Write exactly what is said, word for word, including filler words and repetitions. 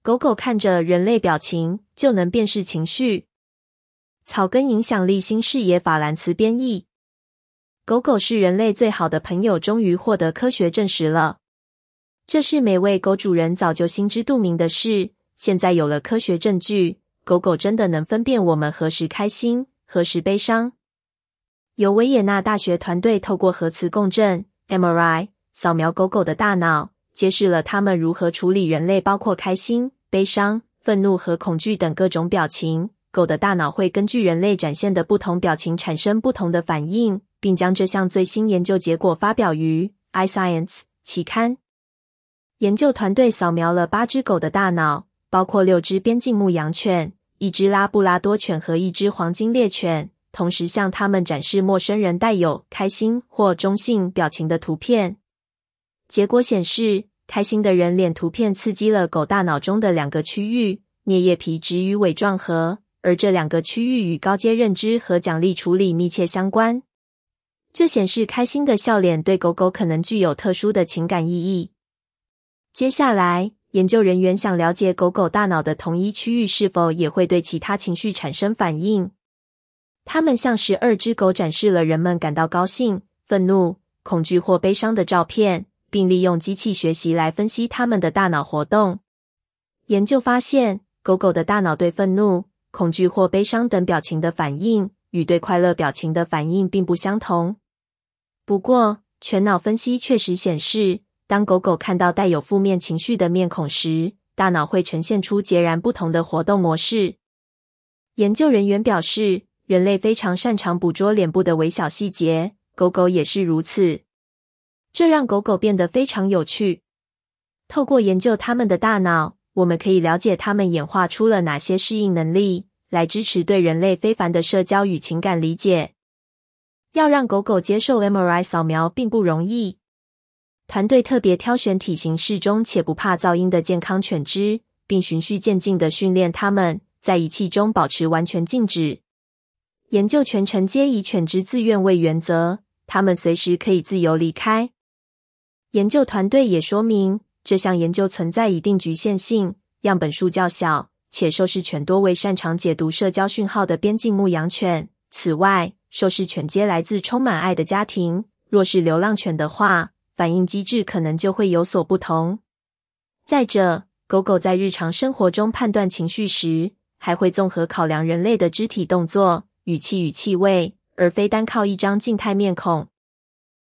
狗狗看着人类表情，就能辨识情绪。草根影响力新视野法兰茨编译。狗狗是人类最好的朋友终于获得科学证实了。这是每位狗主人早就心知肚明的事，现在有了科学证据，狗狗真的能分辨我们何时开心，何时悲伤。由维也纳大学团队透过核磁共振 M R I 扫描狗狗的大脑，揭示了它们如何处理人类包括开心、悲伤、愤怒和恐惧等各种表情。狗的大脑会根据人类展现的不同表情产生不同的反应，并将这项最新研究结果发表于 iScience 期刊。研究团队扫描了八只狗的大脑，包括六只边境牧羊犬、一只拉布拉多犬和一只黄金猎犬，同时向他们展示陌生人带有开心或中性表情的图片。结果显示，开心的人脸图片刺激了狗大脑中的两个区域，颞叶皮质与尾状核，而这两个区域与高阶认知和奖励处理密切相关。这显示开心的笑脸对狗狗可能具有特殊的情感意义。接下来，研究人员想了解狗狗大脑的同一区域是否也会对其他情绪产生反应。他们向十二只狗展示了人们感到高兴、愤怒、恐惧或悲伤的照片，并利用机器学习来分析它们的大脑活动。研究发现，狗狗的大脑对愤怒、恐惧或悲伤等表情的反应与对快乐表情的反应并不相同。不过，全脑分析确实显示，当狗狗看到带有负面情绪的面孔时，大脑会呈现出截然不同的活动模式。研究人员表示，人类非常擅长捕捉脸部的微小细节，狗狗也是如此。这让狗狗变得非常有趣。透过研究它们的大脑，我们可以了解它们演化出了哪些适应能力，来支持对人类非凡的社交与情感理解。要让狗狗接受 M R I 扫描并不容易。团队特别挑选体型适中且不怕噪音的健康犬只，并循序渐进地训练它们在仪器中保持完全静止。研究全程皆以犬只自愿为原则，它们随时可以自由离开。研究团队也说明，这项研究存在一定局限性，样本数较小，且受试犬多为擅长解读社交讯号的边境牧羊犬。此外，受试犬皆来自充满爱的家庭，若是流浪犬的话，反应机制可能就会有所不同。再者，狗狗在日常生活中判断情绪时，还会综合考量人类的肢体动作、语气与气味，而非单靠一张静态面孔。